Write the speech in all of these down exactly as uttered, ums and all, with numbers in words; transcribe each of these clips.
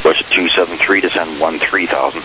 Push two seven three, descend one three thousand.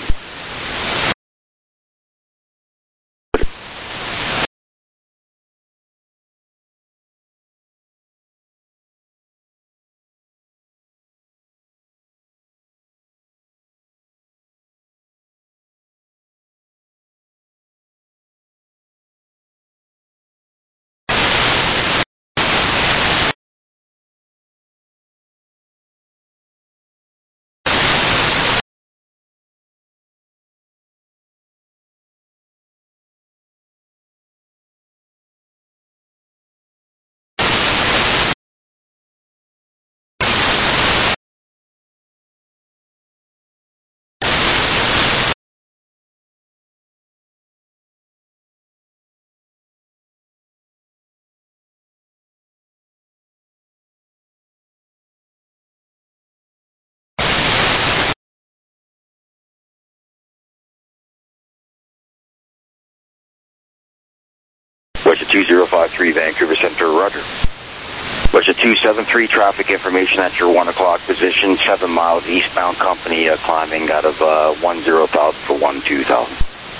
Push two zero five three, Vancouver Center, roger. Push two seven three, traffic information at your one o'clock position, seven miles eastbound, company uh, climbing out of uh, one zero thousand for one two thousand.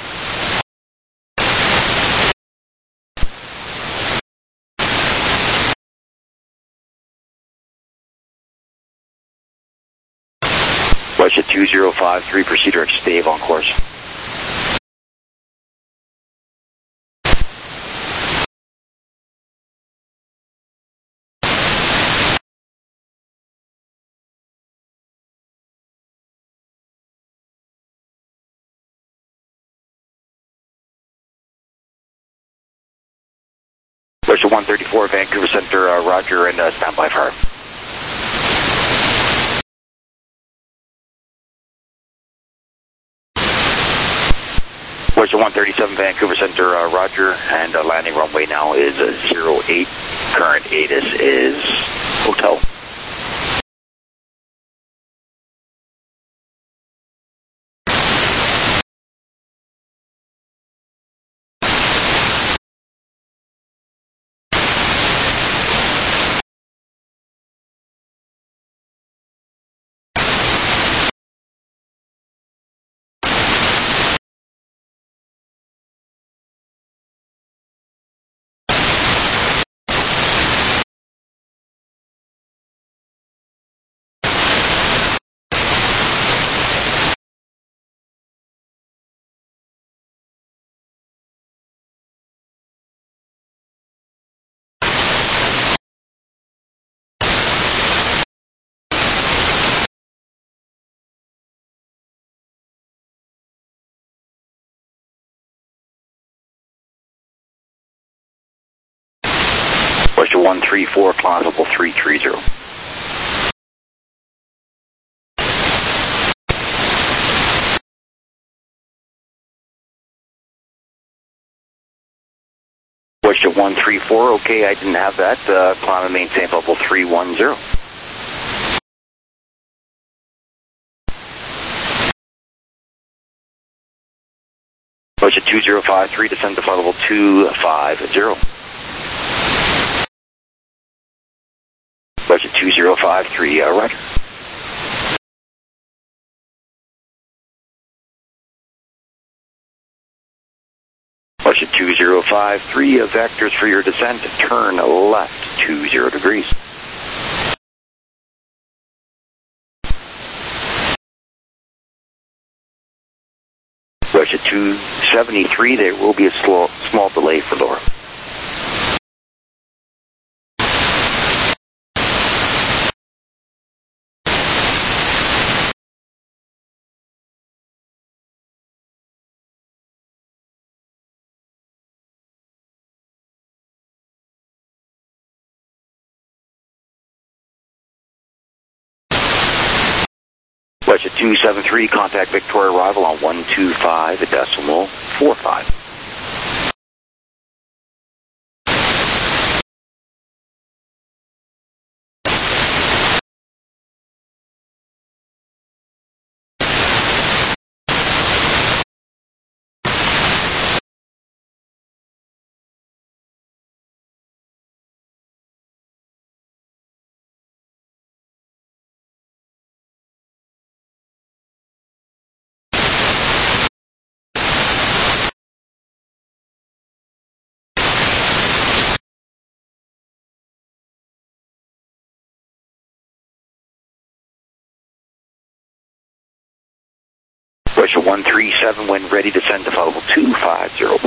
Push two zero five three, proceed direct stave on course. Push one thirty-four, Vancouver Center, uh, roger, and uh, standby fire. Push one thirty-seven, Vancouver Center, uh, roger, and uh, landing runway now is uh, zero eight. Current A T I S is hotel. Push one three four, plausible three three zero. Push one three four, okay, I didn't have that. Uh, climb and maintain level three one zero. Push two zero five three, descend to flight level two five zero. Push two zero five three, uh, roger. Push two zero five three, uh, vectors for your descent, turn left two zero degrees. Push two seventy-three, there will be a small, small delay for Laura. Push two seven three, contact Victoria arrival on one two five decimal four five. Russia one three seven, when ready, descend to level two five zero.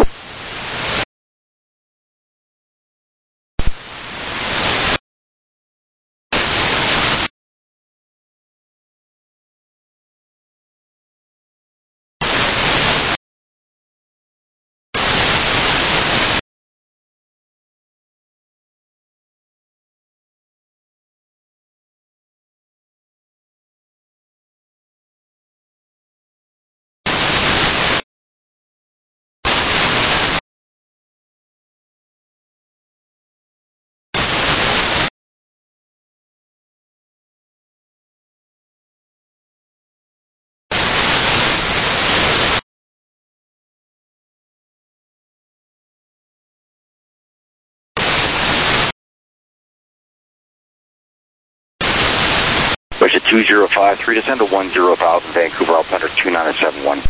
Russia two zero five three, descend to one zero thousand, Vancouver, altimeter two nine seven one.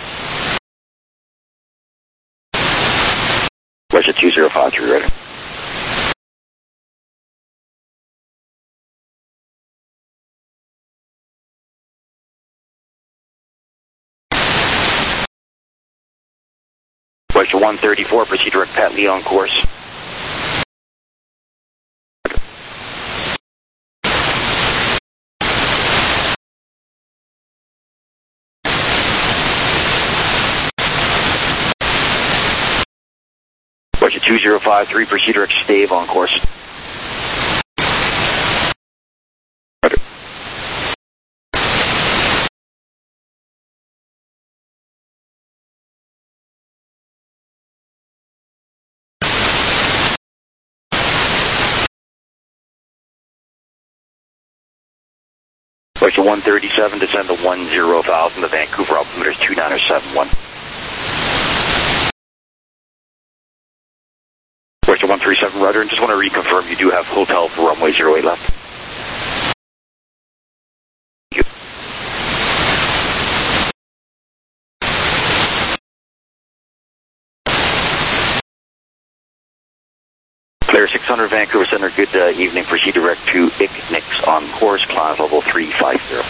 Russia two zero five three, ready. Russia one thirty-four, proceed direct Pat Lee on course. Russia two zero five three, proceed direct Stave on course. Roger. Russia one thirty-seven, descend to one zero thousand, the Vancouver altimeter two nine seven one. Russia one three seven, rudder, and just want to reconfirm you do have hotel for runway zero eight left. Thank you. Clear six hundred, Vancouver Center, good uh, evening. Proceed direct to I C N I X on course, climb level three five zero.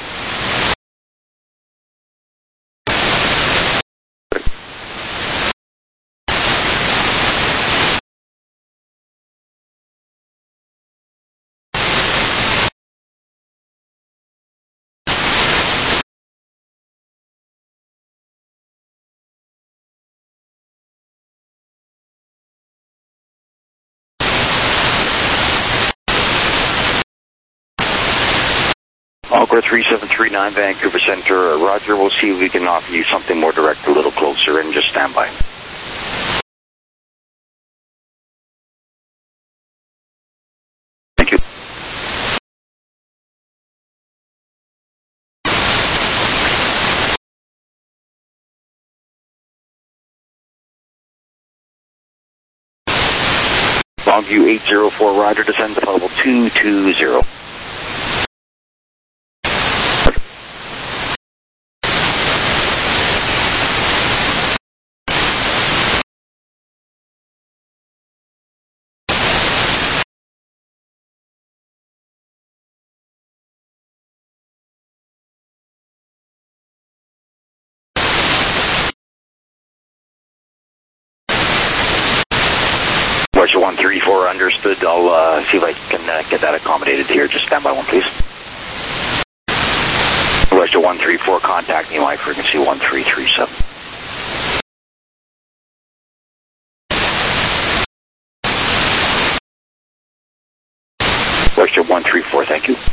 Encore three seven three nine, Vancouver Center, uh, roger. We'll see if we can offer you something more direct, a little closer, and just stand by. Thank you. Longview eight zero four, roger, descend to level two two zero. Russia one three four, understood. I'll uh, see if I can uh, get that accommodated here. Just stand by one, please. Russia one three four, contact me, my frequency one three three seven. Russia one three four, thank you.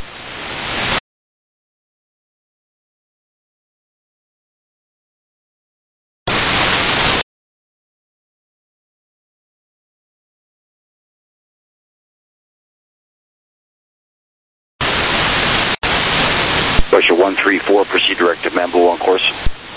Russia one three four, proceed direct to Mambo on course.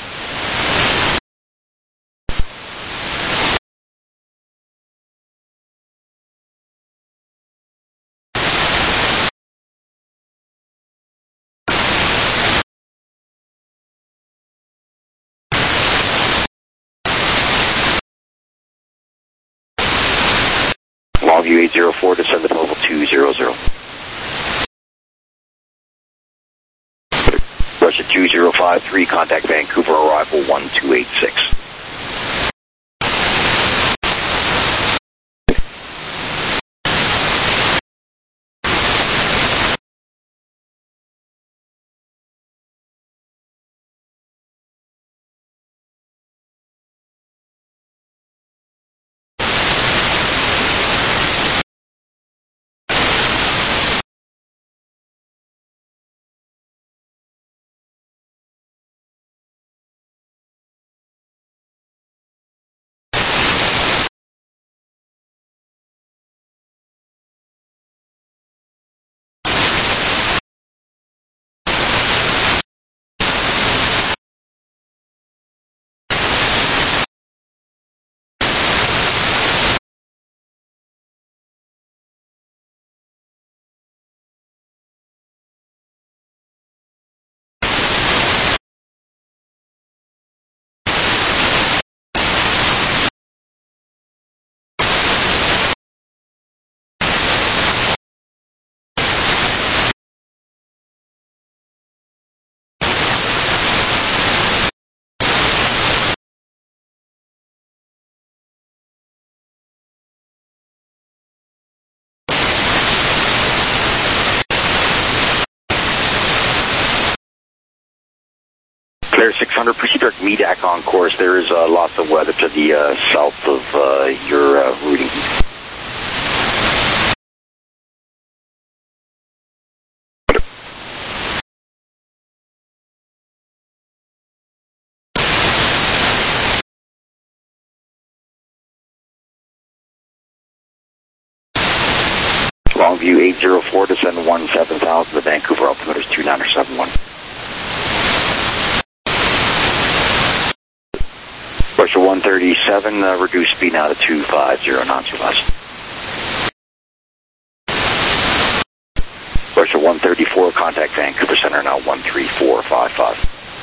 Longview eight zero four, descend to level two zero zero. Russia two zero five three, contact Vancouver, arrival one two eight six. Clear six hundred, proceed direct M E D A C on course. There is uh, lots of weather to the uh, south of uh, your uh, routing. Longview eight zero four, descend one seven thousand, the Vancouver altimeter is two nine seven one. Pressure one thirty-seven, uh, reduce speed now to two five zero knots or less. Pressure one thirty-four, contact Vancouver Center now one three four five five.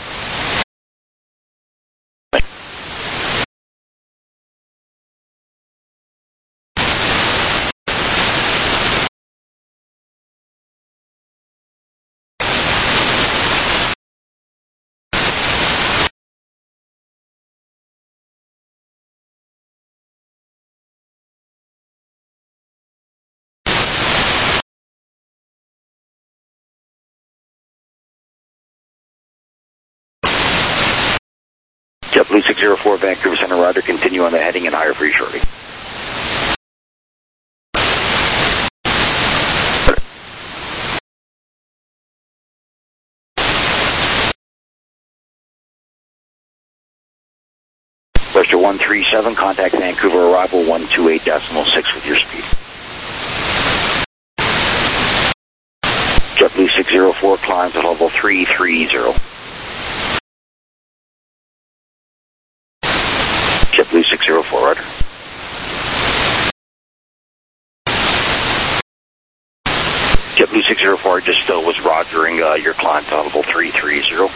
JetBlue six zero four, Vancouver Center, Roger, continue on the heading and higher for you shortly. Pressure one three seven, contact Vancouver, arrival one two eight decimal six with your speed. JetBlue six zero four climbs at level three three zero. JetBlue six zero four, Roger. JetBlue six zero four just uh, was rogering uh, your climb to level three three zero.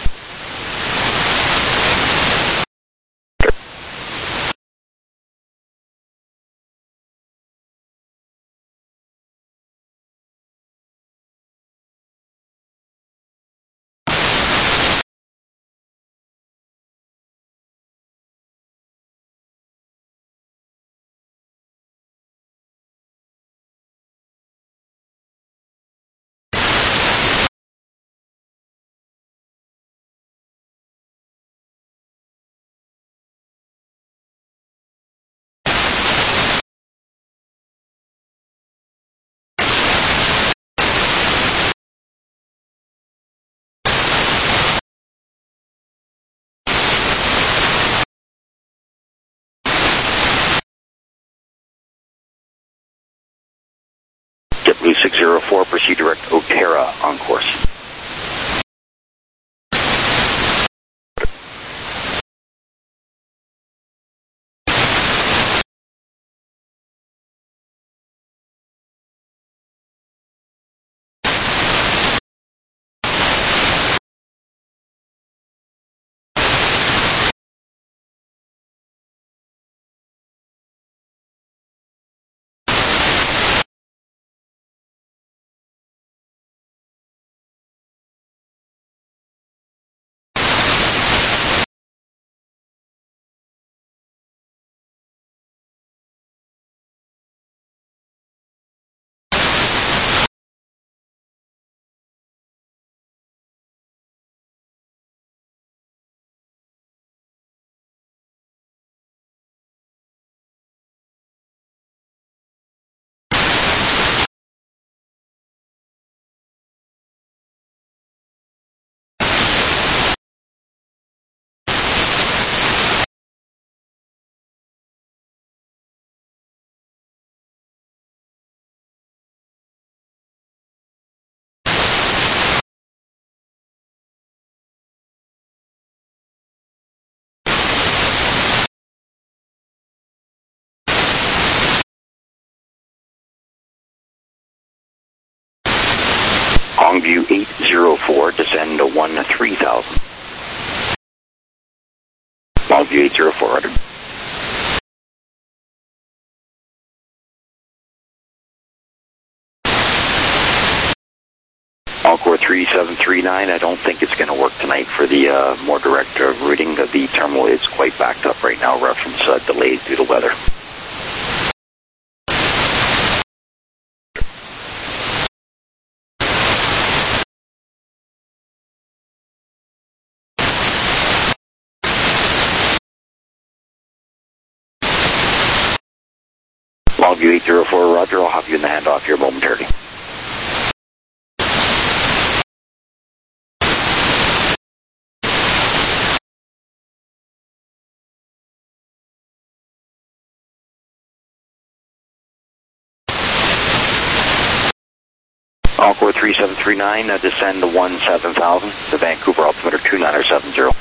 JetBlue six zero four, proceed direct Otera on course. Longview eight zero four, descend to one three thousand. Longview eight zero four, roger. Encore three seven three nine, I don't think it's going to work tonight for the uh, more direct uh, routing. The terminal is quite backed up right now, reference uh, delays due to weather. Longview eight zero four, roger, I'll have you in the handoff here momentarily. Encore three seven three nine, uh, descend to one seven thousand, the Vancouver altimeter two nine seven zero.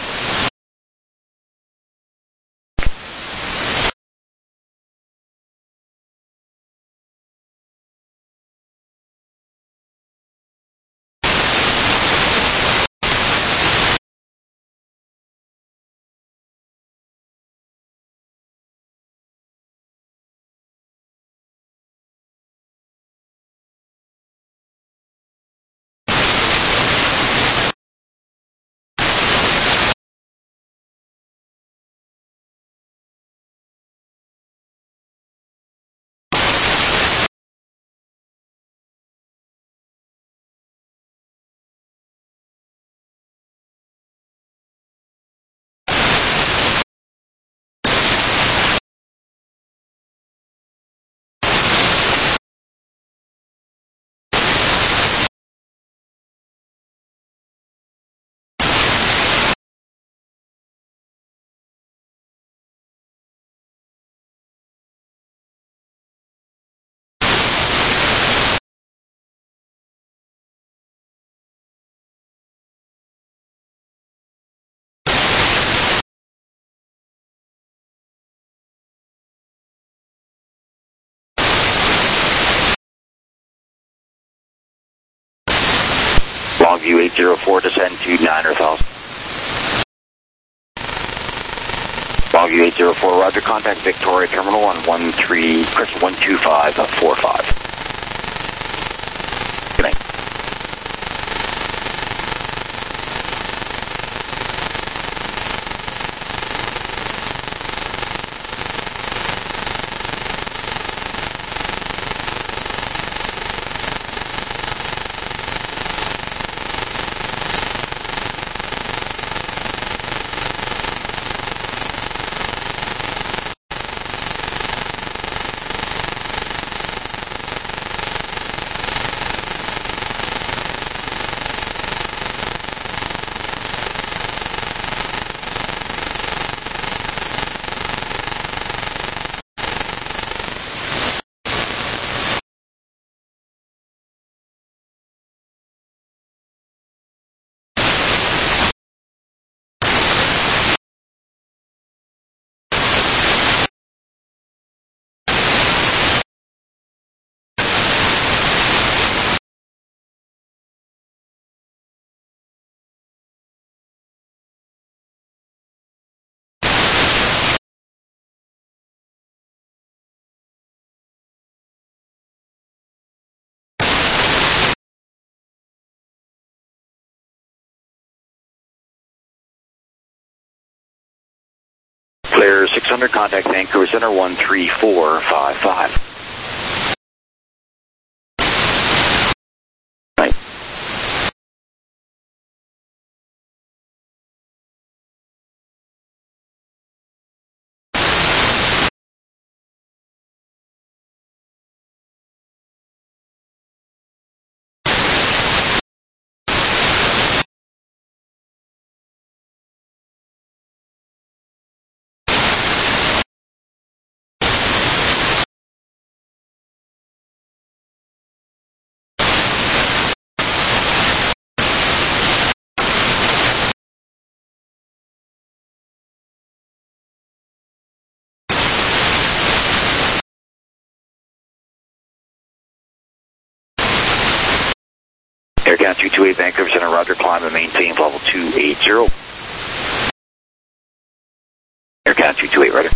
Longview eight zero four, descend to nine thousand. Longview eight zero four, roger, contact Victoria Terminal on one three, Chris one two five four five. Good night. Clear six hundred, contact Vancouver Center one three four five five. Canada two two eight, Vancouver Center, roger, climb and maintain level two eight zero. Air Canada two two eight, roger.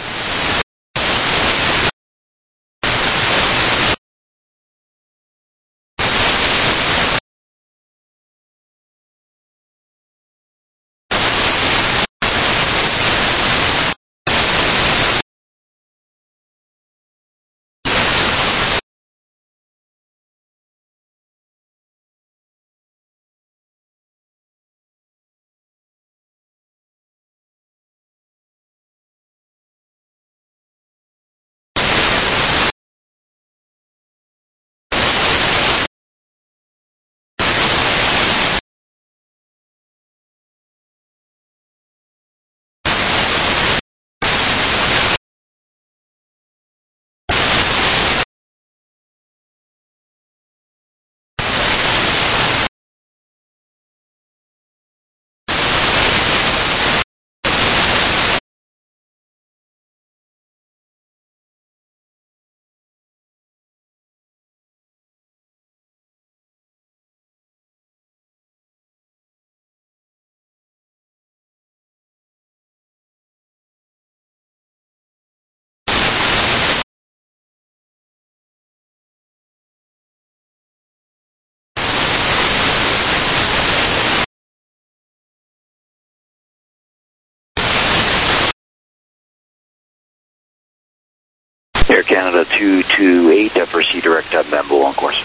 Air Canada two two eight, uh, proceed direct to Bamboo on course.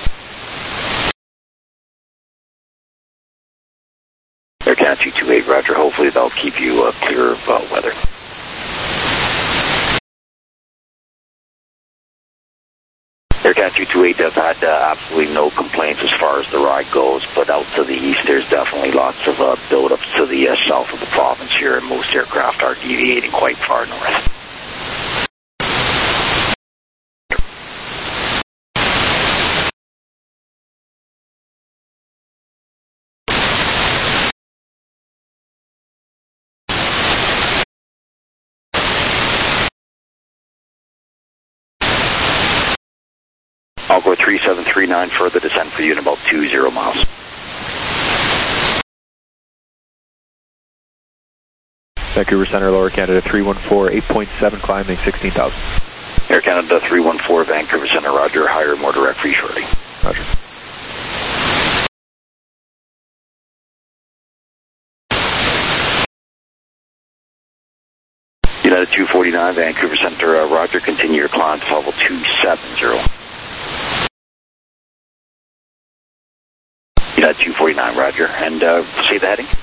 Air Canada two two eight, roger, hopefully they'll keep you uh, clear of uh, weather. Air Canada two two eight has had uh, absolutely no complaints as far as the ride goes, but out to the east there's definitely lots of uh, build-ups to the uh, south of the province here, and most aircraft are deviating quite far north. I'll go three seven three nine, further descent for you in about two zero miles. Vancouver Center, Lower Canada three one four, eight point seven, climbing sixteen thousand. Air Canada three one four, Vancouver Center, roger, higher, more direct for you shortly. Roger. United two forty-nine, Vancouver Center, uh, roger, continue your climb to level two seven zero. United two forty-nine, roger, and uh, say the heading.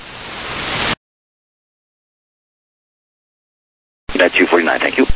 United two forty-nine, thank you.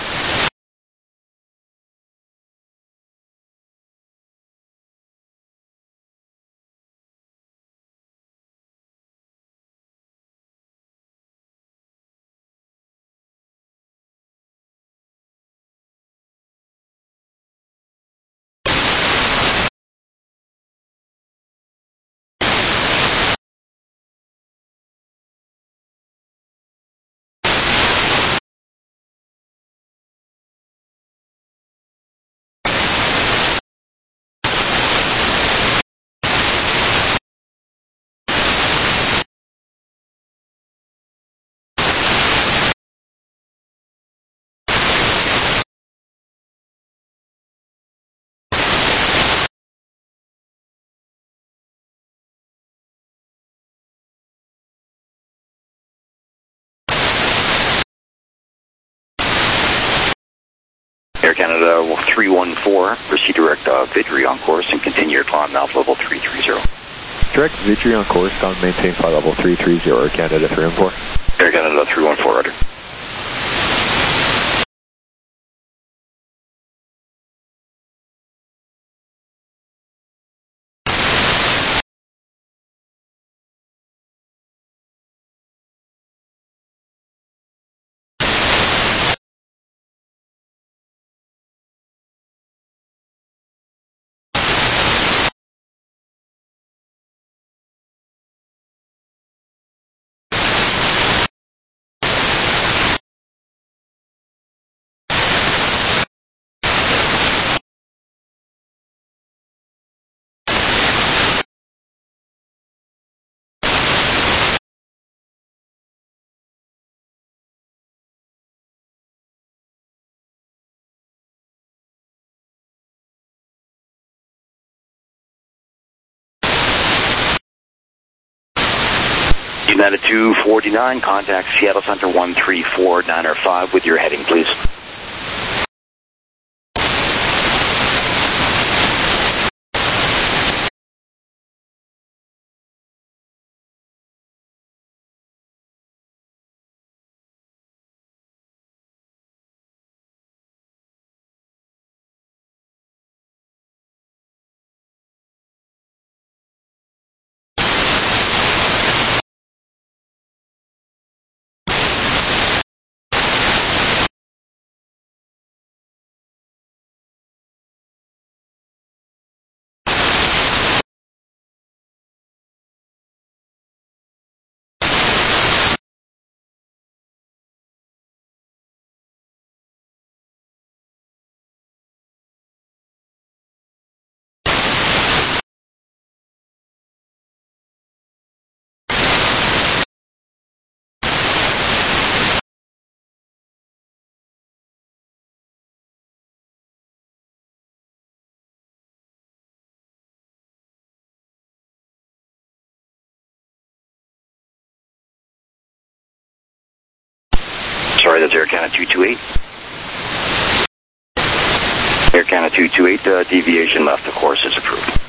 Air Canada three one four, proceed direct uh, Vidri on course and continue your climb now to level three three zero. Direct Vidri on course, on maintain flight level three three zero, Air Canada three one four. Air Canada three one four, roger. United two forty-nine, contact Seattle Center one three four nine five with your heading, please. Sorry, that's Air Canada two two eight. Air Canada two two eight, uh, deviation left, of course, is approved.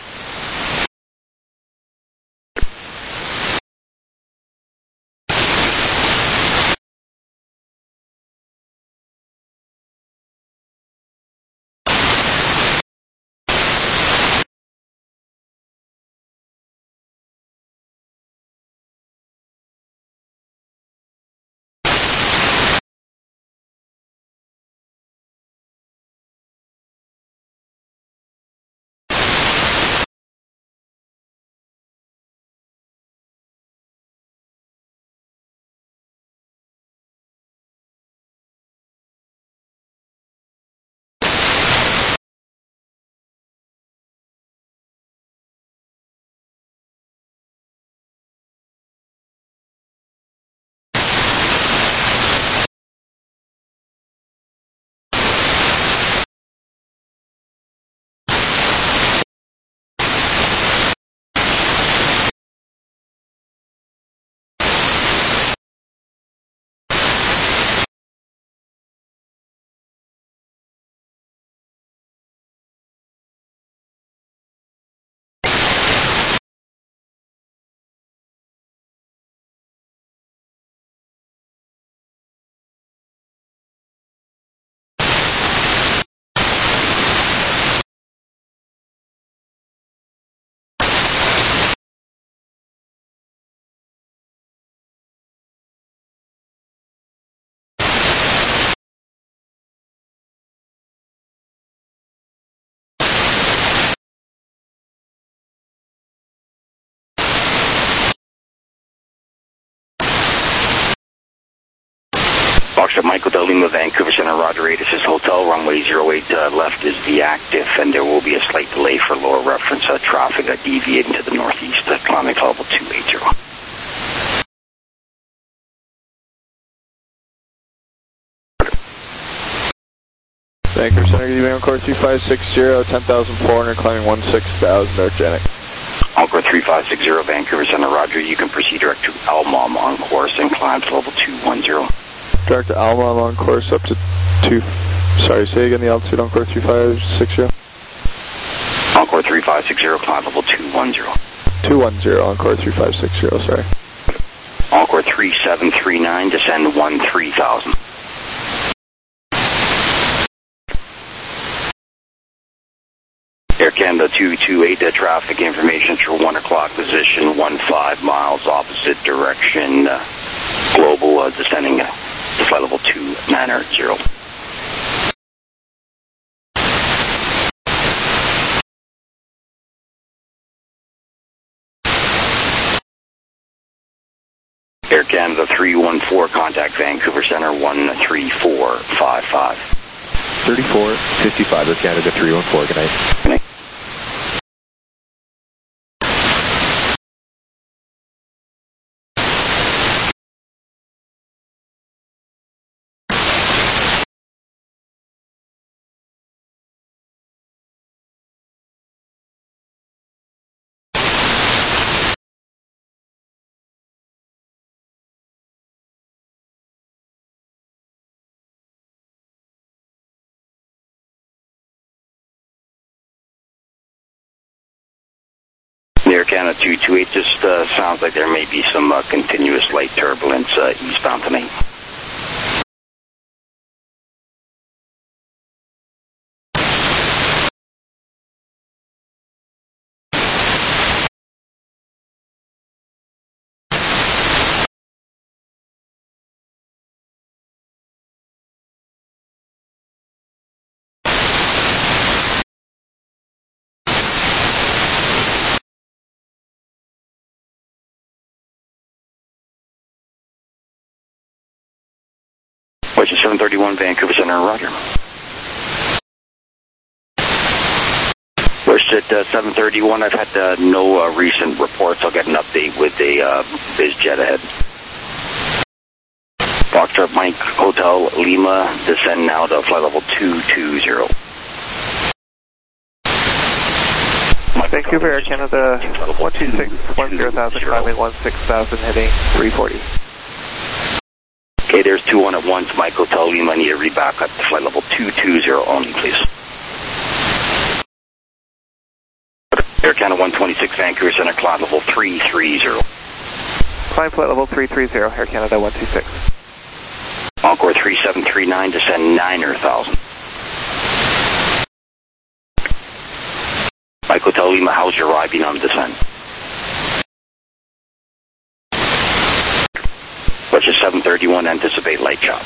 Foxtrot Michael Del Lima, Vancouver Center, Roger eight, this is Hotel, runway zero eight uh, left is the active, and there will be a slight delay for lower reference uh, traffic uh, deviating to the northeast, uh, climbing to level two eighty. Vancouver Center, good evening, Encore three five six zero, ten thousand four hundred, climbing one six thousand, Arcgenic. Encore three five six zero, Vancouver Center, Roger, you can proceed direct to Almam on course and climb to level two ten. Direct to Almam on course up to two, sorry, say again the altitude, Encore three five six zero? Encore three five six zero, climb level two ten. two ten, Encore three five six zero, sorry. Encore three seven three nine, descend one three thousand. Air Canada two two eight, uh, traffic information for one o'clock position, one five miles opposite direction, uh, global uh, descending uh, to flight level two nine zero. Air Canada three one four, contact Vancouver Center one three four five five. thirty-four fifty-five, Air Canada three one four, good night. Good night. Air Canada two two eight, just uh, sounds like there may be some uh, continuous light turbulence uh, eastbound to me. Which is seven thirty-one Vancouver Center, roger. Worcester at uh, seven thirty-one, I've had uh, no uh, recent reports. I'll get an update with a uh, BizJet ahead. Foxtrot Mike Hotel Lima, descend now to flight level two two zero. Vancouver Air Canada one two six one zero thousand, climbing one six thousand, heading three forty. Okay, there's two one at once, Mike Hotel Lima, I need to reback up to flight level two two zero only, please. Air Canada one twenty-six, Vancouver Center, climb level three three zero. Climb flight level three three zero, Air Canada one two six. Encore three seven three nine, descend niner thousand. Mike Hotel Lima, how's your arriving on descent? Roger seven thirty-one, anticipate light chop.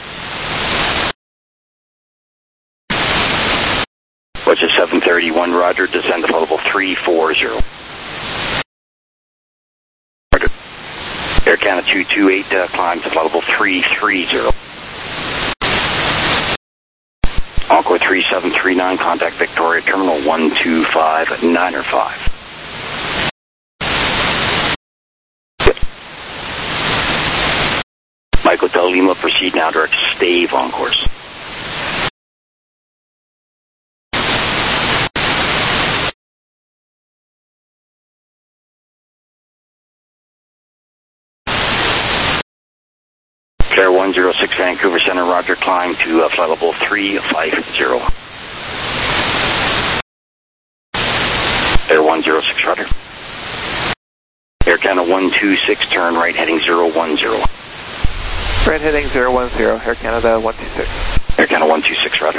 Roger seven thirty-one, roger, descend to level three four zero. Roger. Air Canada two two eight, uh, climb to level three three zero. Encore three seven three nine, contact Victoria Terminal one two five nine five. Mike Hotel Lima, proceed now direct stave on course. Claire one zero six, Vancouver Center, roger, climb to uh, flight level three five zero. Claire one zero six, roger. Air Canada one two six, turn right heading zero one zero. Right heading zero one zero, Air Canada one two six. Air Canada one two six, roger.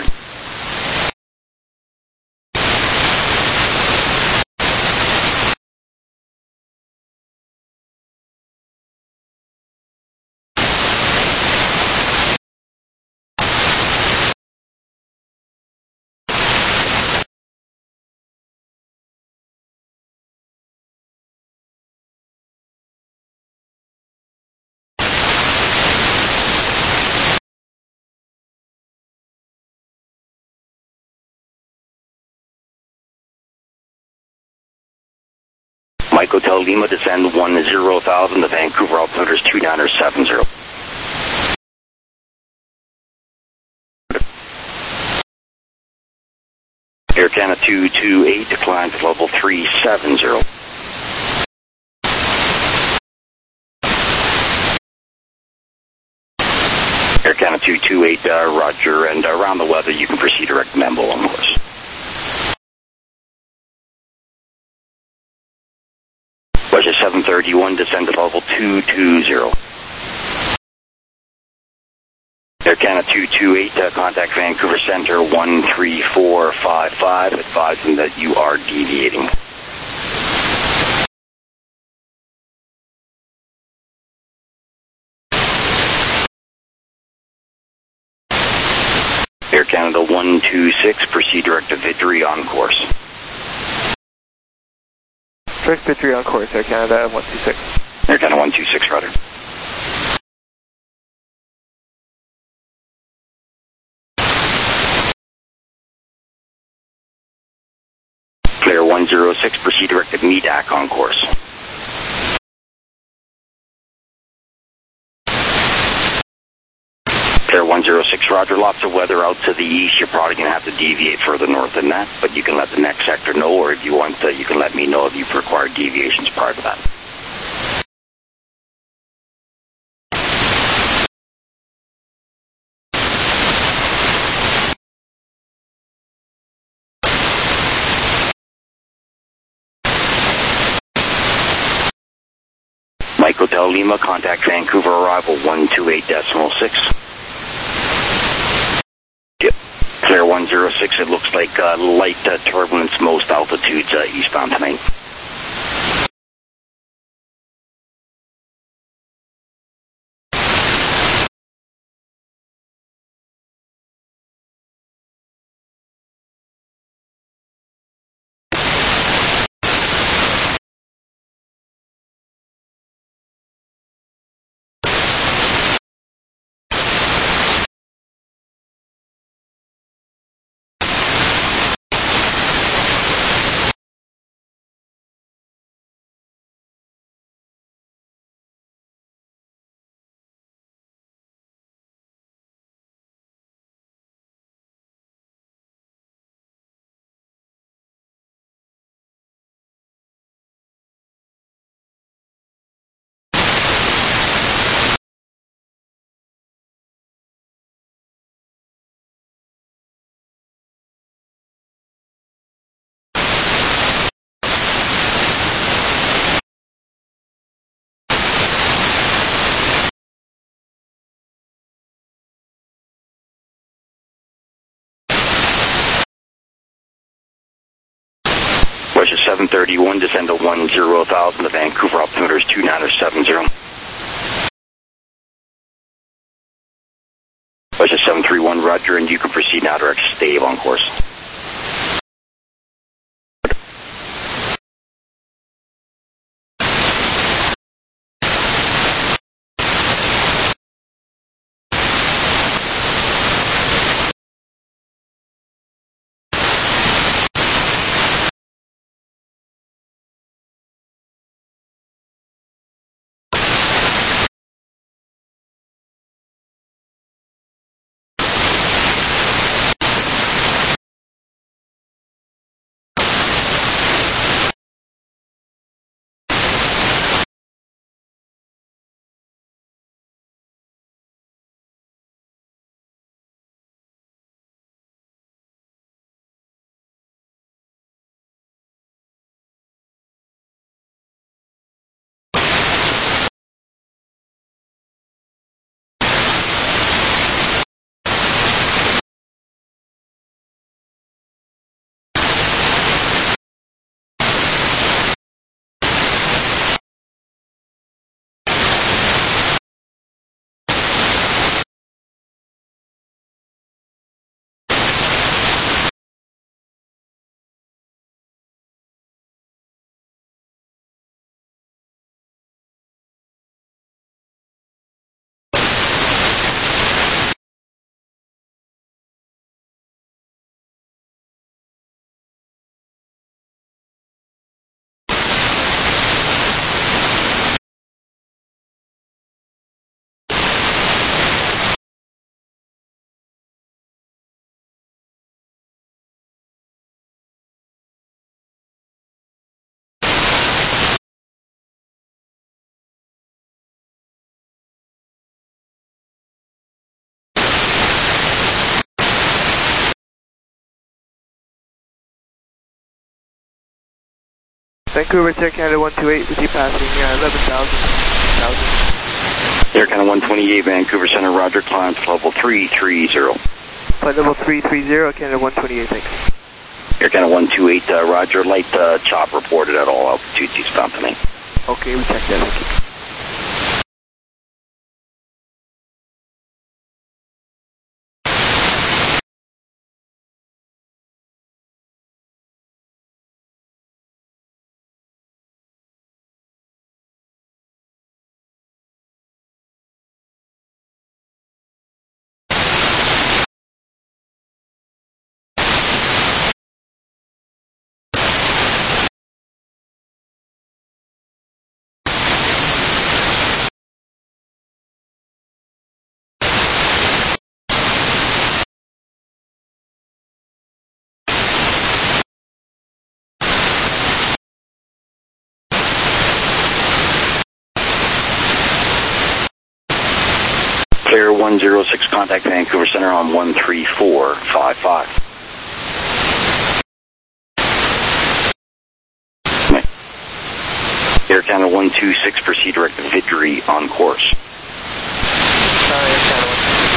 Mike Hotel Lima, descend one zero thousand, the Vancouver altimeter is two niner seven zero. Air Canada two two eight, decline to level three seven zero. Air Canada two two eight, uh, roger, and uh, around the weather you can proceed direct Membo on course. Roger seven thirty-one, descend to level two two zero. Air Canada two two eight, uh, contact Vancouver Center one three four five five, advising that you are deviating. Air Canada one two six, proceed direct to Victory on course. Direct Victory on course, Air Canada one two six. Air Canada one two six, roger. Clear one zero six, proceed direct to Medak on course. Clear one zero six, roger, lots of weather out to the east. You're probably going to have to deviate further north than that, but you can let the next sector know, or if you want to, you can let me know if you've required deviations prior to that. Mike Hotel Lima, contact Vancouver arrival one two eight decimal six. Yep. Clear one zero six, it looks like uh, light uh, turbulence, most altitudes uh, eastbound tonight. Russia seven thirty-one, descend to one zero thousand, the Vancouver altimeter is two nine seven zero. Russia seven three one, roger, and you can proceed now direct stave on course. Vancouver, Air Canada one two eight, with you passing uh, eleven thousand. Air Canada one twenty-eight, Vancouver Center, roger, climb to level three three zero. Flight level three three zero, Canada one twenty-eight, thanks. Air Canada one two eight, uh, roger, light uh, chop reported at all altitudes eastbound tonight. Okay, we checked that, thank you. Clear one zero six, contact Vancouver Center on one three four five five. Air Canada one two six, proceed direct to Vidri on course. Sorry, Air Canada one two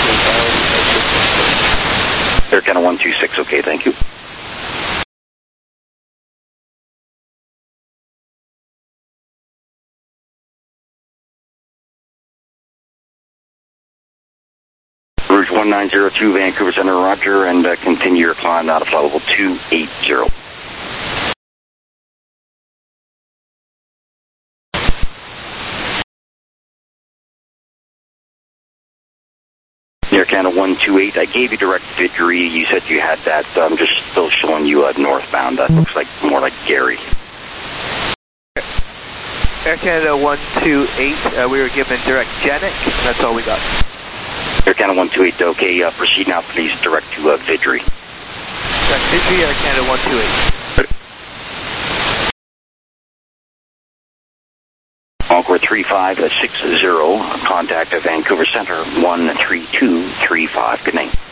six. Air Canada one two six, okay, thank you. Rouge one nine zero two, Vancouver Center, roger, and uh, continue your climb out of flight level two eight zero. Air Canada one two eight, I gave you direct Vidri, you said you had that, so I'm just still showing you uh, northbound, that looks like more like Gary. Air Canada one two eight, uh, we were given direct Janik, that's all we got. Air Canada one two eight, okay, uh, proceed now please direct to uh, Vidri. Direct Vidri, Air Canada one two eight. Encore three five six zero, contact at Vancouver Center one three two three five, good night.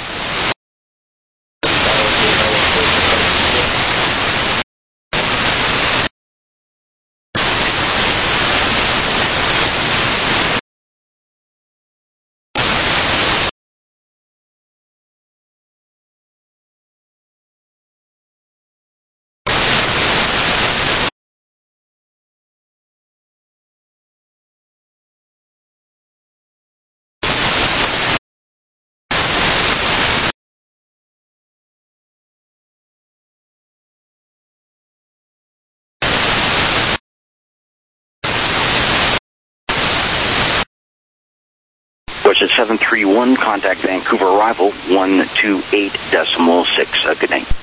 Question seven three one, contact Vancouver arrival one two eight decimal six. Uh, good night.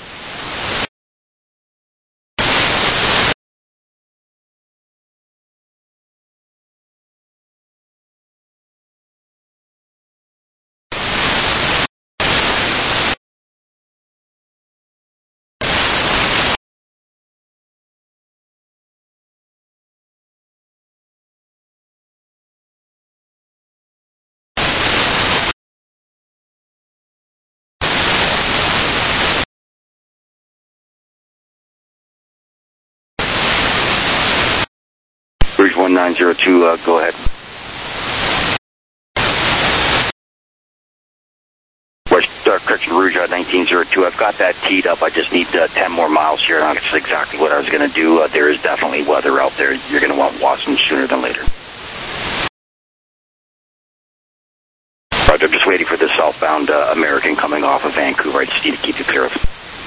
Rouge one nine zero two, uh, go ahead. West, uh, correction, Rouge uh, nineteen zero two, I've got that teed up, I just need uh, ten more miles here, and that's exactly what I was going to do. Uh, there is definitely weather out there, you're going to want Watson sooner than later. Roger, I'm just waiting for the southbound uh, American coming off of Vancouver, I just need to keep you clear of.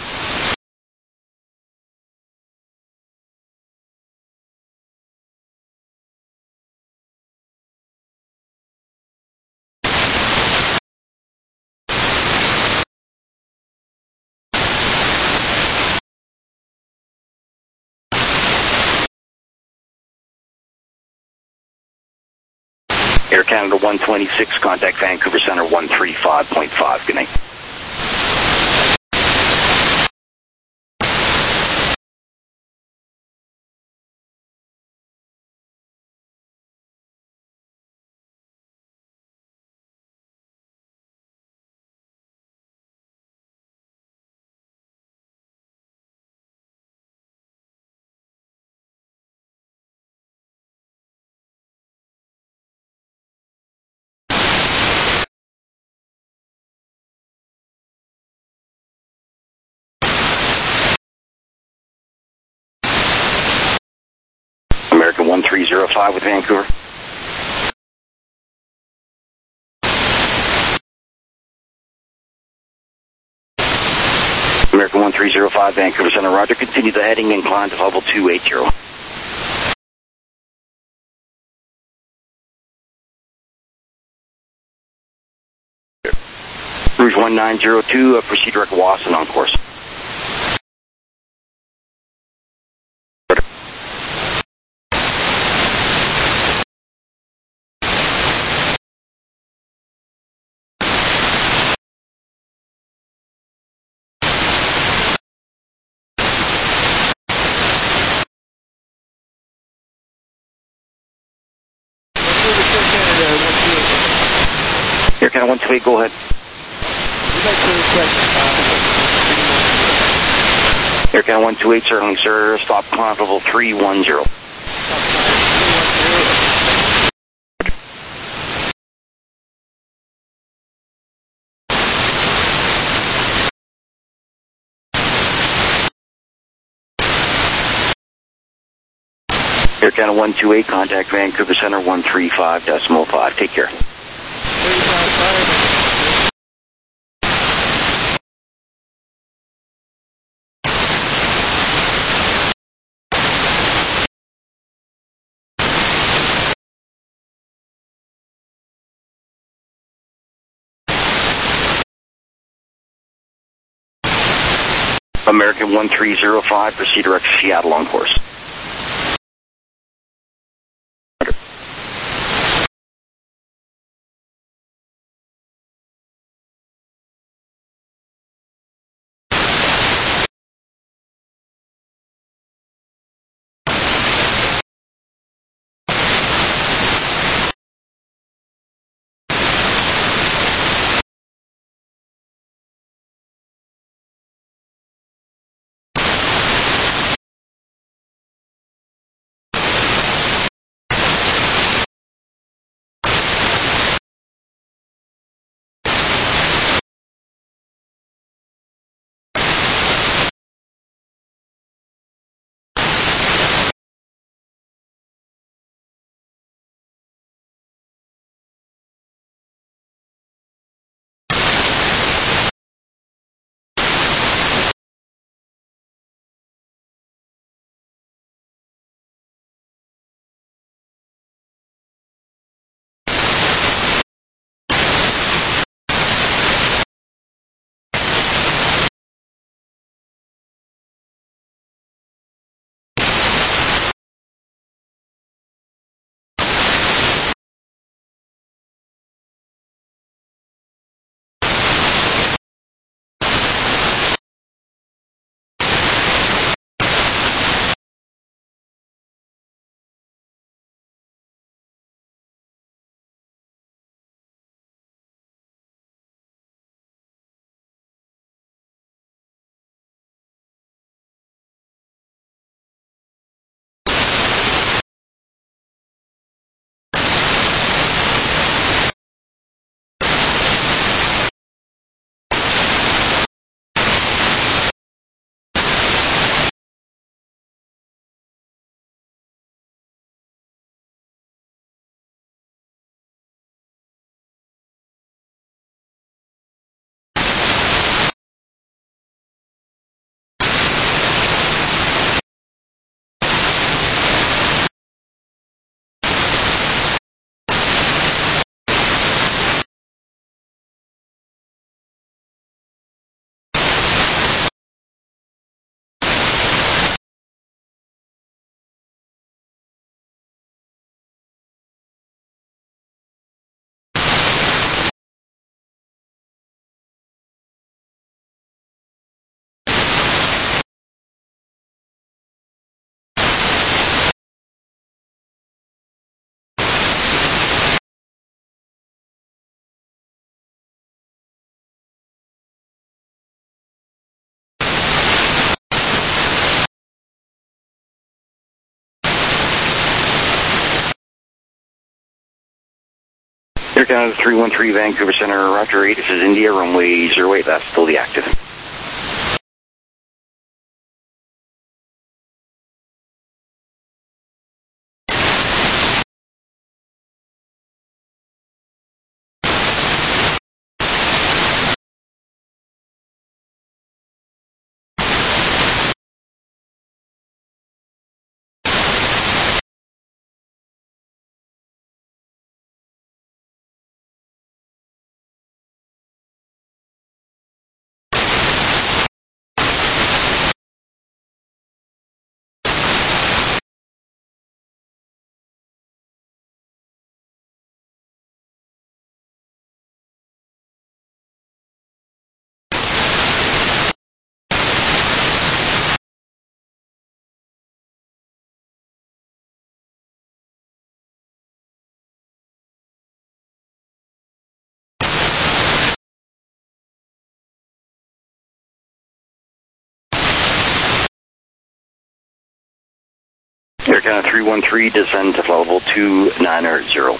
Air Canada one twenty-six, contact Vancouver Center one three five point five. Good night. American one three zero five with Vancouver. American one three zero five, Vancouver Center, roger. Continue the heading and climb to level two eight zero. Rouge one nine zero two, uh, proceed direct Wasson on course. Air Canada one two eight, go ahead. Air Canada one two eight, certainly, sir. Stop climb level three one zero. Air Canada one two eight, contact Vancouver Center one three five decimal five. Take care. American one three zero five, proceed direct to Seattle on course. Air Canada three one three, Vancouver Center, Roger eight, this is India, runway zero eight, that's fully active. Canada three one three, descend to level two nine zero.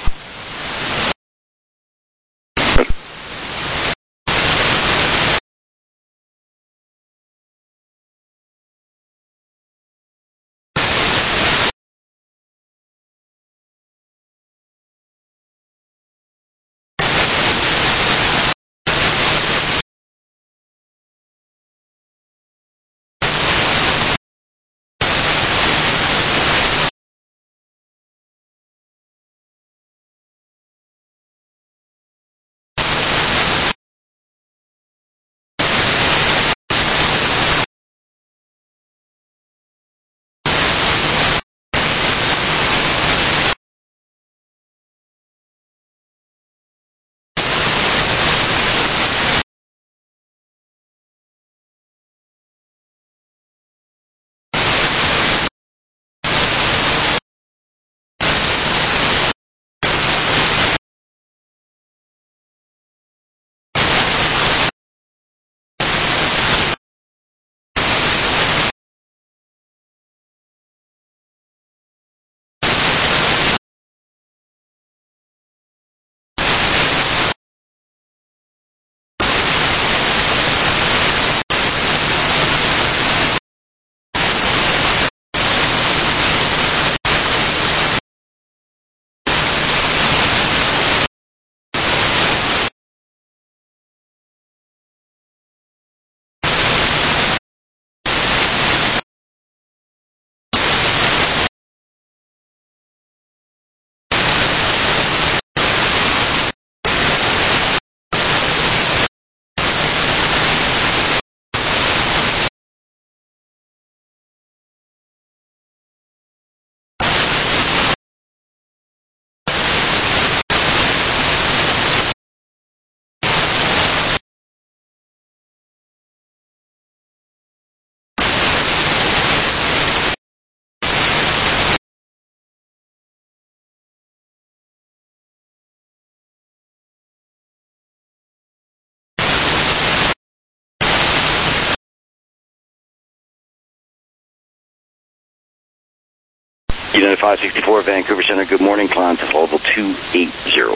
United five sixty-four, Vancouver Center, good morning, climb to level two eight zero.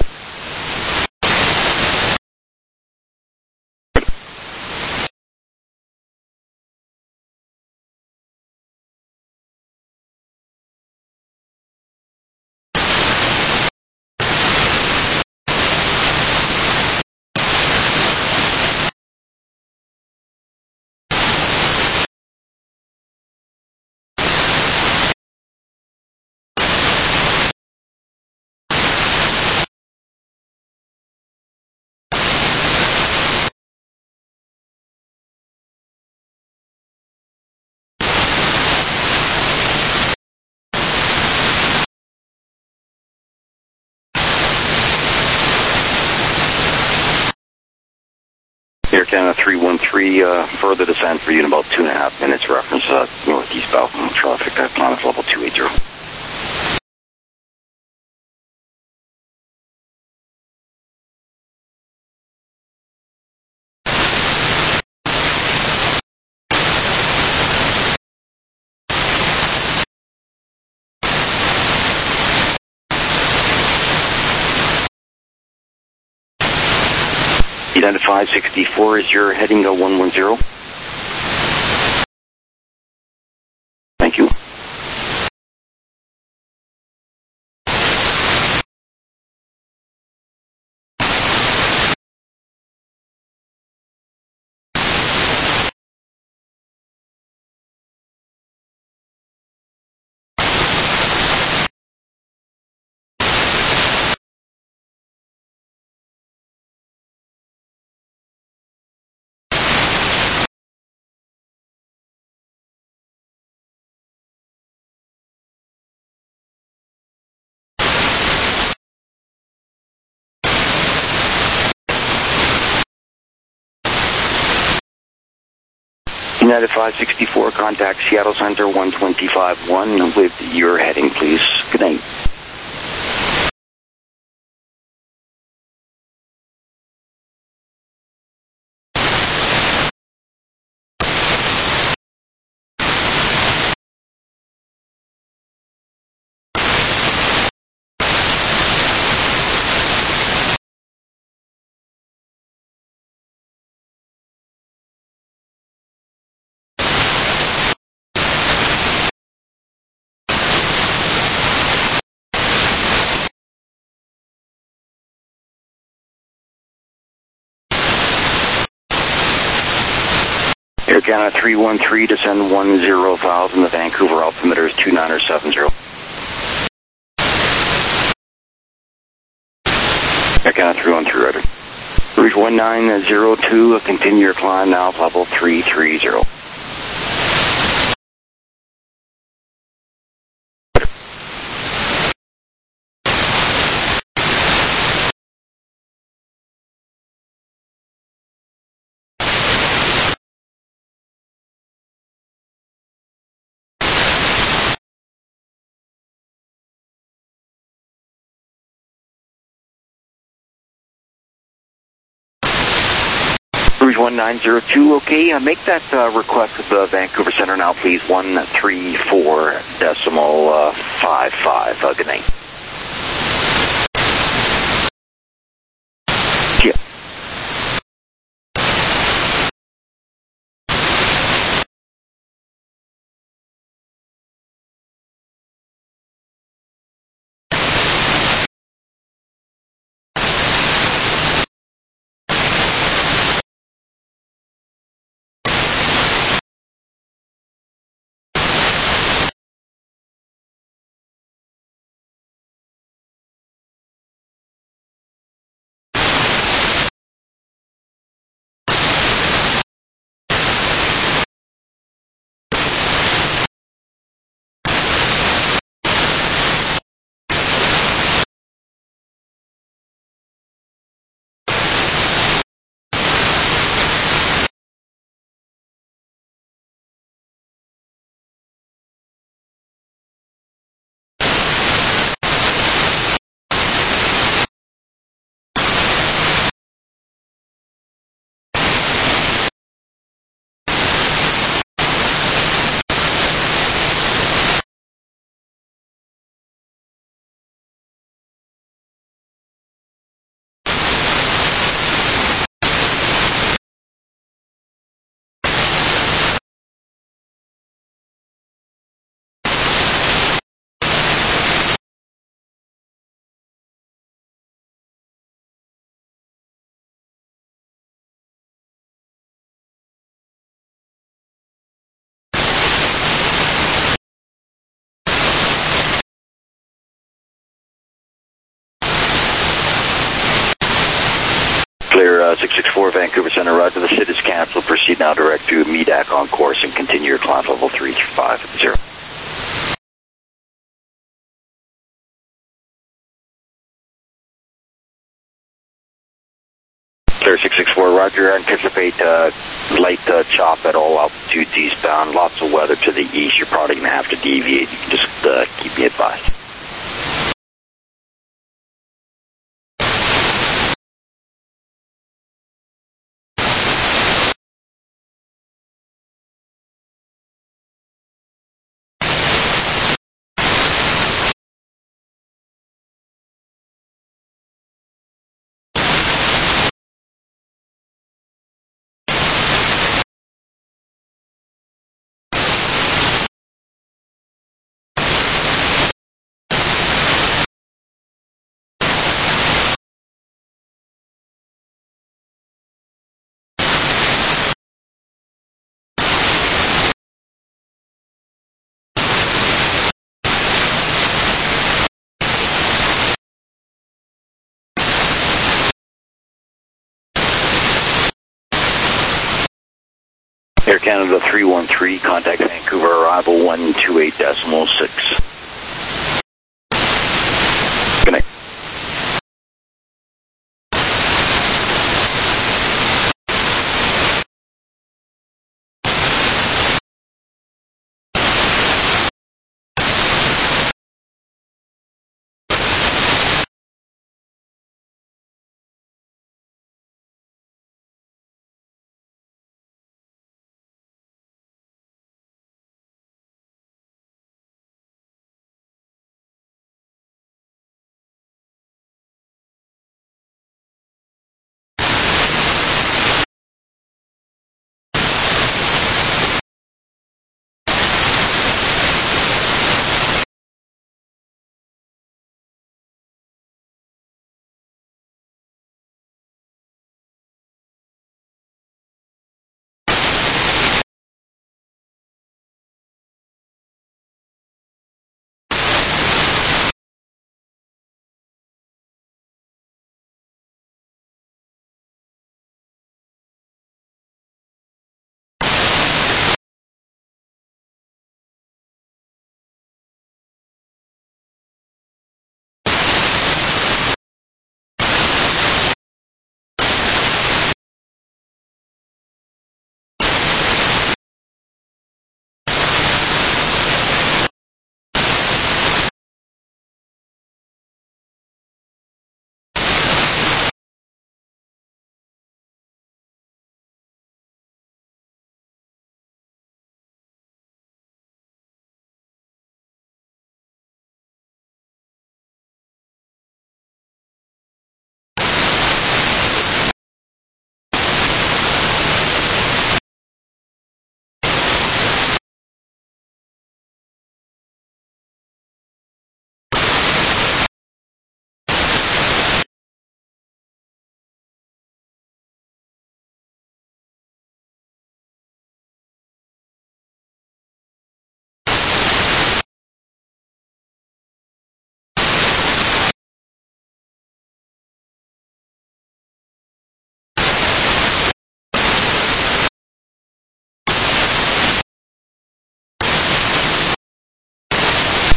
Air Canada three one three, uh, further descent for you in about two and a half minutes, reference uh, northeast bound traffic, uh, climb level two eight zero. United five sixty-four, is your heading go one one zero? Thank you. United five sixty-four, contact Seattle Center one twenty-five one with your heading, please. Good night. Air Canada three one three, descend one zero thousand, the Vancouver altimeter is two nine seven zero. Air Canada three one three, ready. Rouge one nine zero two, continue your climb now, level three three zero. Rouge one nine zero two, okay, uh, make that uh, request at the Vancouver Center now, please, one three four decimal uh, five five, uh, good night. Yeah. Clear uh, six six four, Vancouver Center, roger, the S I D is canceled, proceed now direct to M E D A C on course and continue your climb level three five zero. Clear six six four, roger, anticipate uh, light uh, chop at all altitudes eastbound, lots of weather to the east, you're probably going to have to deviate, you can just uh, keep me advised. Air Canada three one three, contact Vancouver, arrival one two eight decimal six. Good night.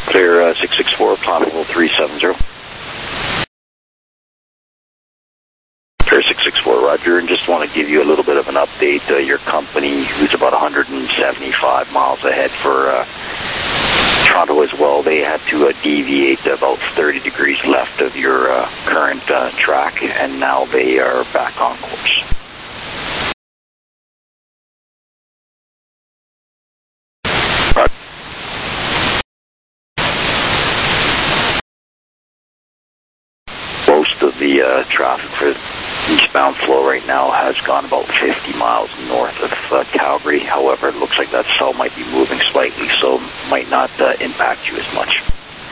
Clear uh, six six four, climb level three seven zero. Clear six six four, roger, and just want to give you a little bit of an update. Uh, your company, who's about one hundred seventy-five miles ahead for uh, Toronto as well, they had to uh, deviate about thirty degrees left of your uh, current uh, track, and now they are back on course. Most of the uh, traffic for eastbound flow right now has gone about fifty miles north of uh, Calgary. However, it looks like that cell might be moving slightly, so might not uh, impact you as much.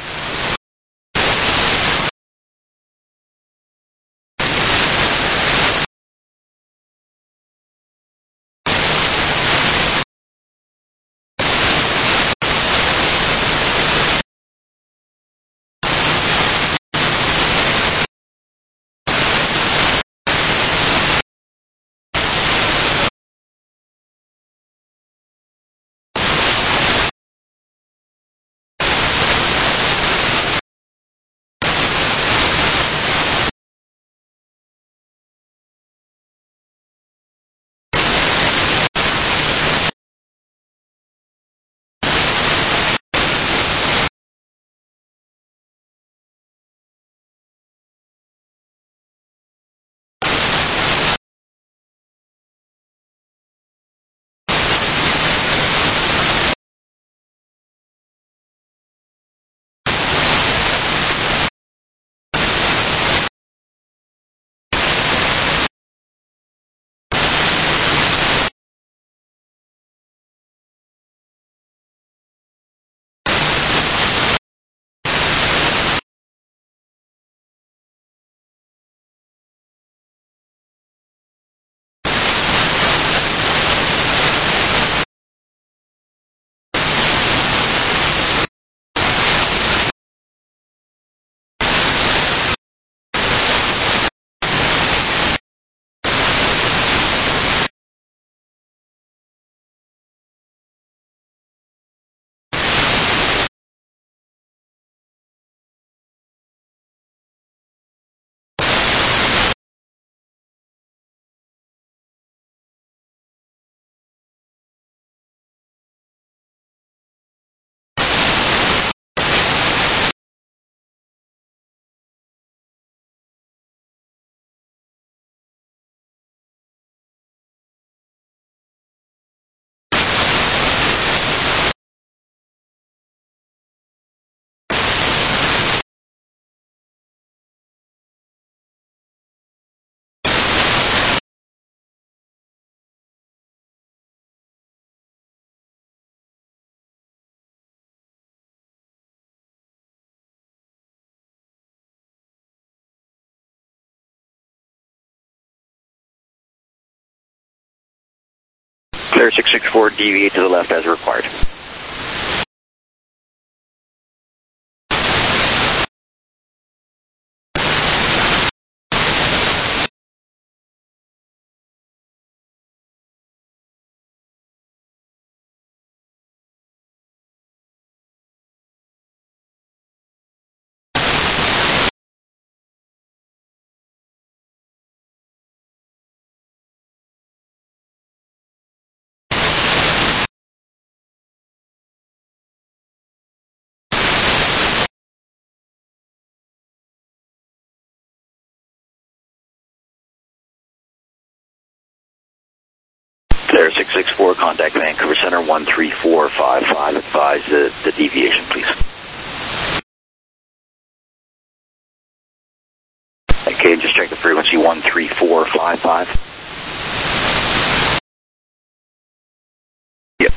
Clear six six four, deviate to the left as required. Clear six six four, contact Vancouver Center one three four five five. Advise the, the deviation, please. Okay, just check the frequency one three four five five. Yep.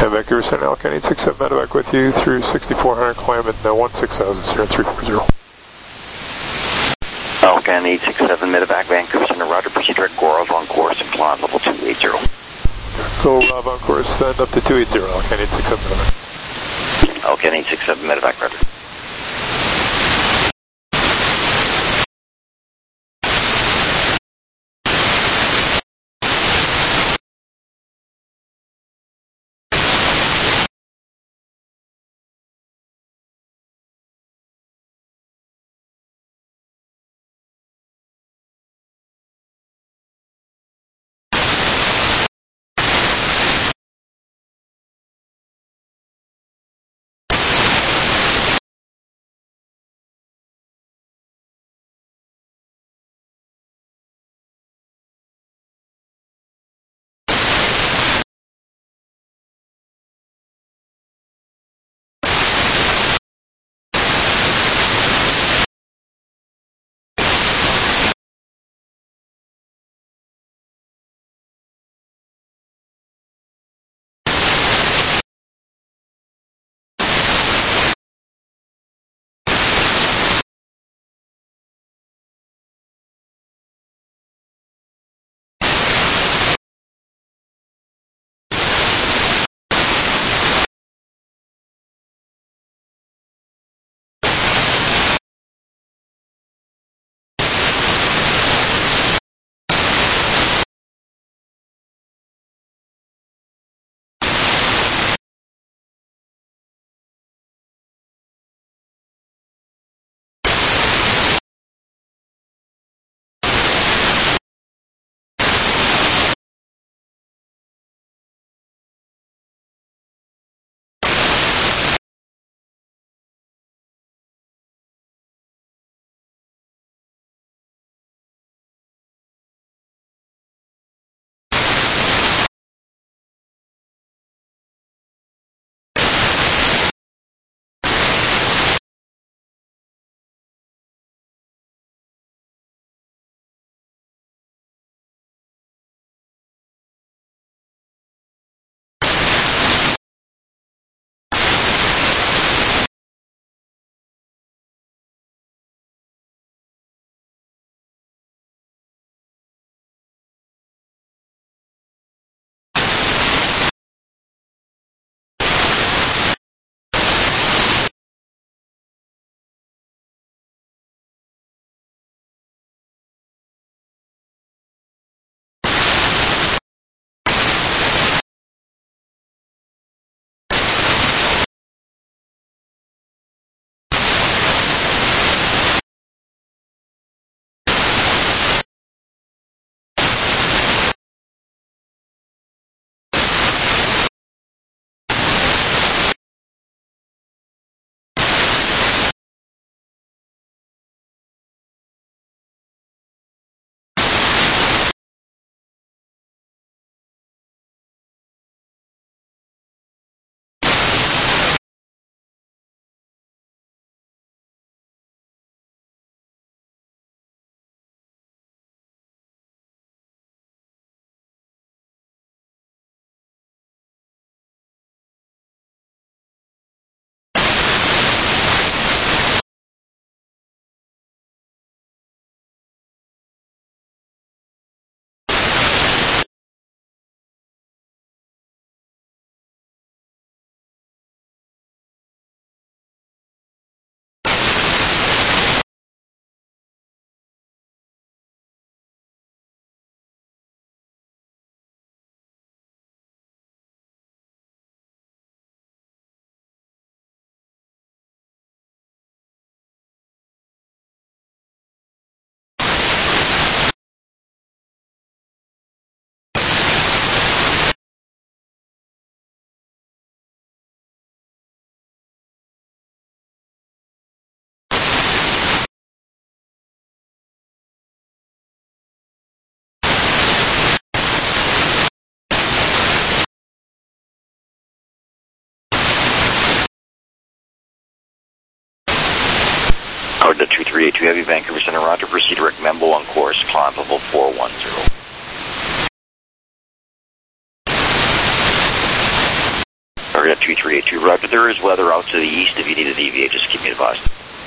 Yeah, Vancouver Center, Alcan eight six seven medevac with you through sixty-four hundred, climbing uh, one six thousand, zero three four zero. Alcan eight six seven medevac, Vancouver Center, Roger, proceed direct Gorov on course and climb level two eighty. Go Rob on course, stand up to two eighty, Alcan eight six seven medevac. Alcan eight six seven medevac, Roger. Howard to two three eight two Heavy, Vancouver Center, Roger, proceed direct Membo on course, climb level four one zero. two three eight two, Roger. There is weather out to the east. If you need to deviate, just keep me advised.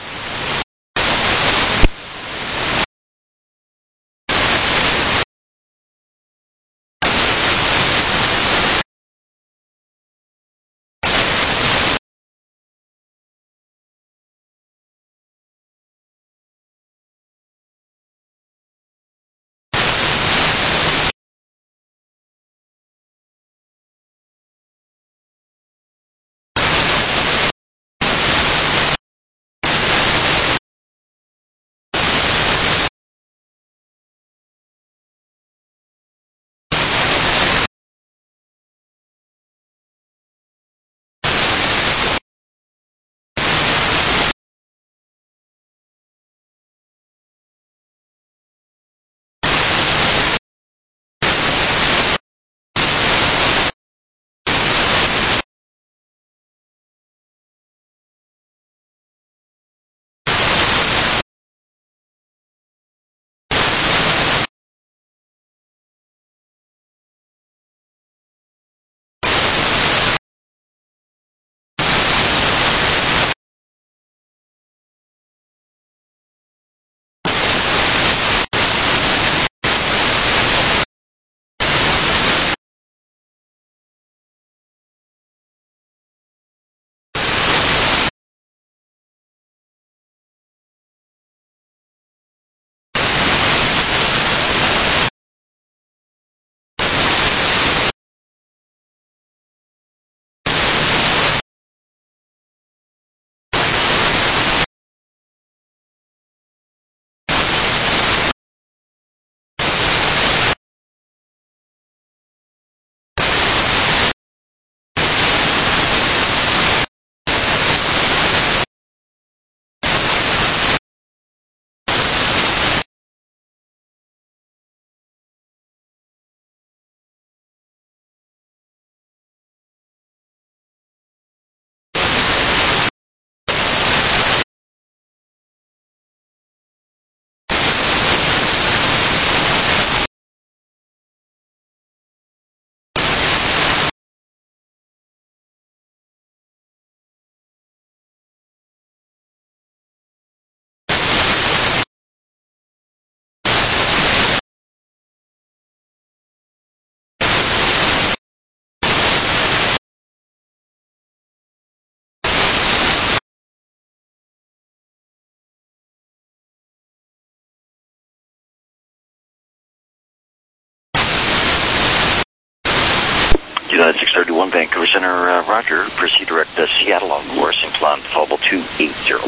United six thirty-one, Vancouver Center, uh, Roger. Proceed direct to Seattle on course, incline Fable two eight zero.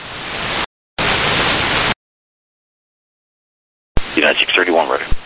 United six thirty-one, Roger.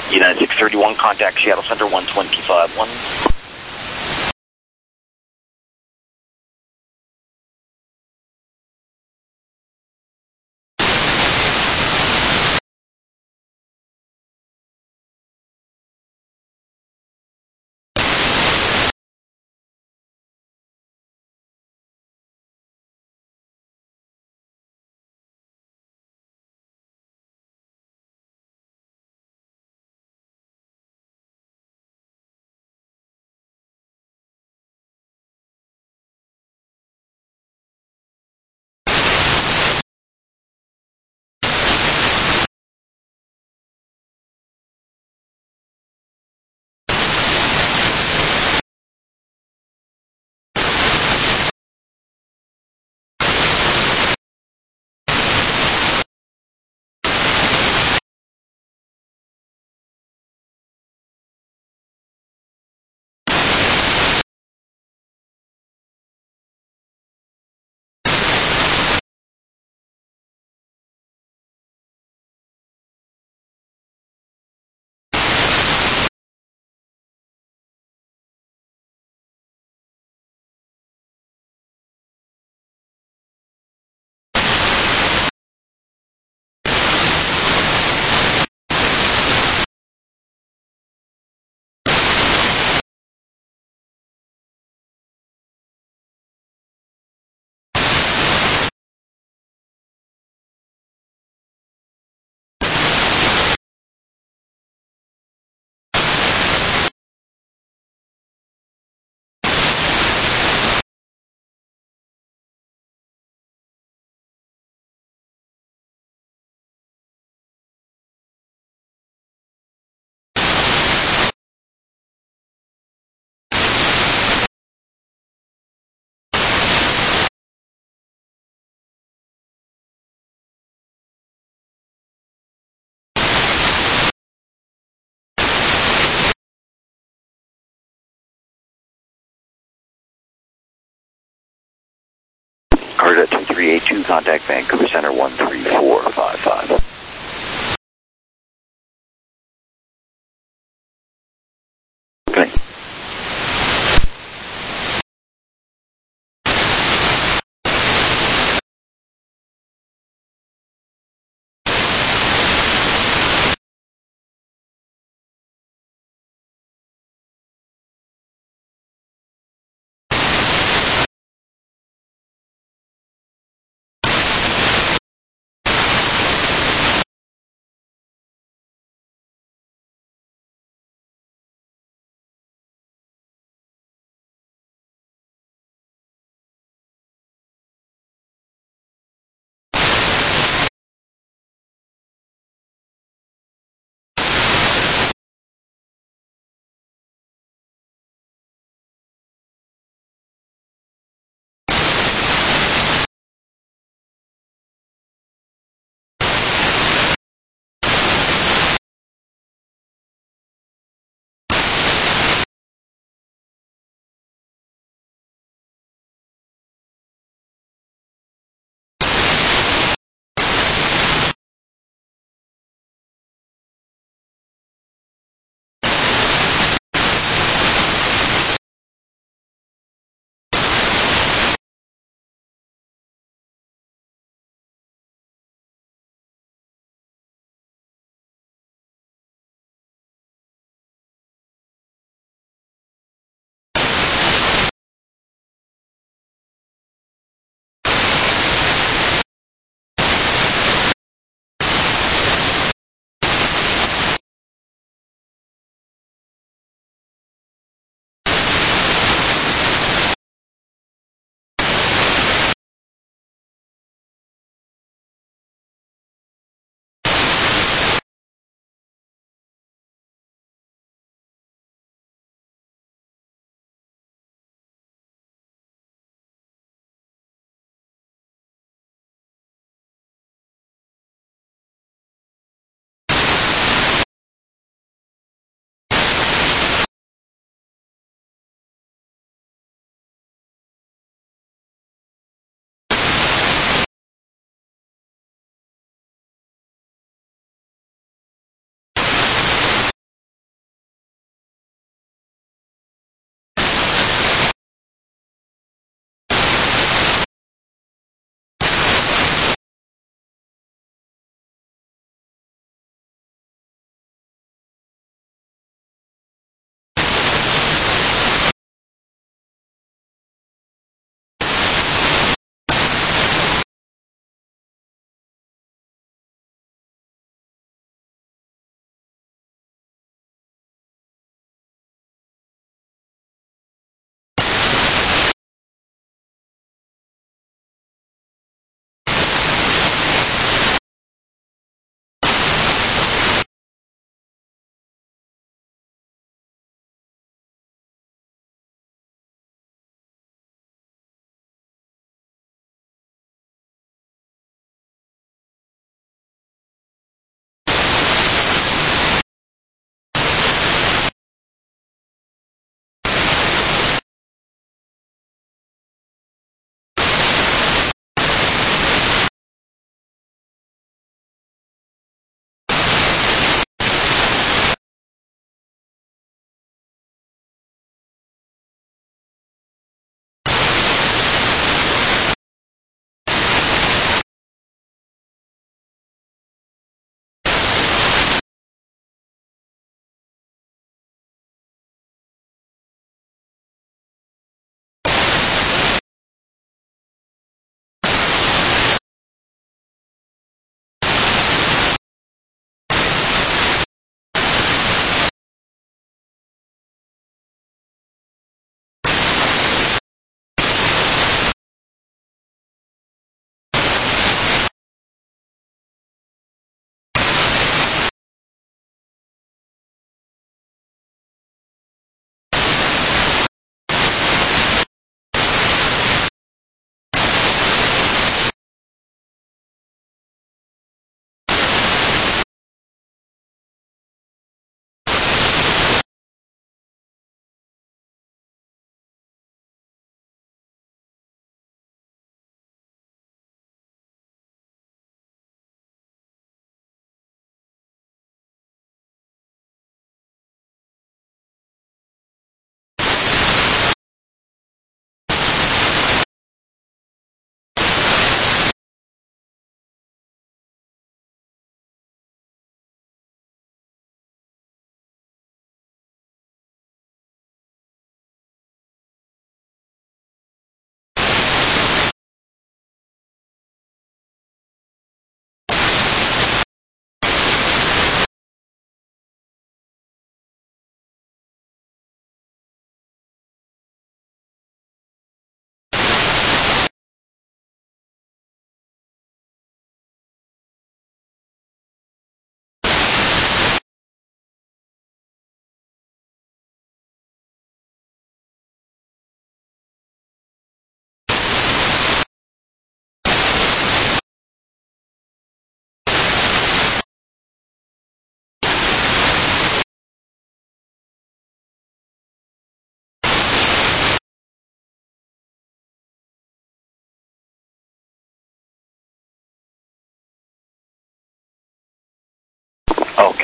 United six thirty-one, contact Seattle Center one twenty-five one. Carter two three eight two, contact Vancouver Center one three four five five.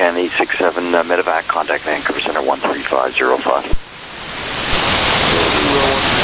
Ken, eight six seven uh, medevac, contact Vancouver Center one three five zero five. Zero one